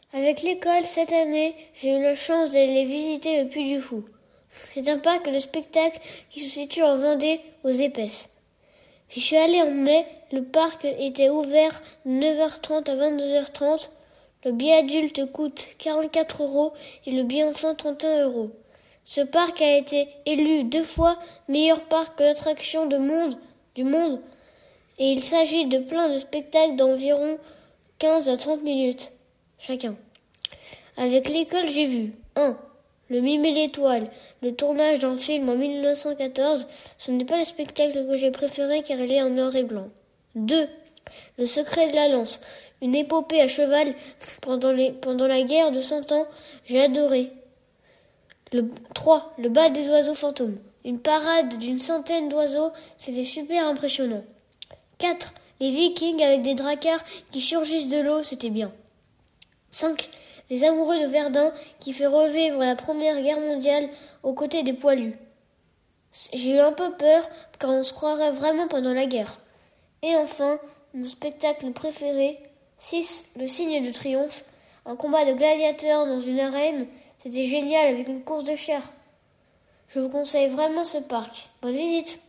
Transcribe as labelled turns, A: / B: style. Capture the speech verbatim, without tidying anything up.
A: Avec l'école, cette année, j'ai eu la chance d'aller visiter le Puy du Fou. C'est un parc de spectacle qui se situe en Vendée, aux Épaisses. J'y suis allée en mai, le parc était ouvert de neuf heures trente à vingt-deux heures trente. Le billet adulte coûte quarante-quatre euros et le billet enfant trente et un euros. Ce parc a été élu deux fois meilleur parc d'attractions de monde, du monde et il s'agit de plein de spectacles d'environ quinze à trente minutes chacun. Avec l'école, j'ai vu un. Le Mime et l'étoile, le tournage d'un film en mille neuf cent quatorze, ce n'est pas le spectacle que j'ai préféré car il est en noir et blanc. deux. Le secret de la lance, une épopée à cheval pendant, les, pendant la guerre de Cent Ans, j'ai adoré. Le, trois. Le bal des oiseaux fantômes, une parade d'une centaine d'oiseaux, c'était super impressionnant. quatre. Les Vikings avec des dracars qui surgissent de l'eau, c'était bien. cinq. Les amoureux de Verdun qui fait revivre la Première Guerre mondiale aux côtés des poilus. J'ai eu un peu peur car on se croirait vraiment pendant la guerre. Et enfin, mon spectacle préféré, six. Le signe de triomphe, un combat de gladiateurs dans une arène, c'était génial avec une course de chair. Je vous conseille vraiment ce parc. Bonne visite!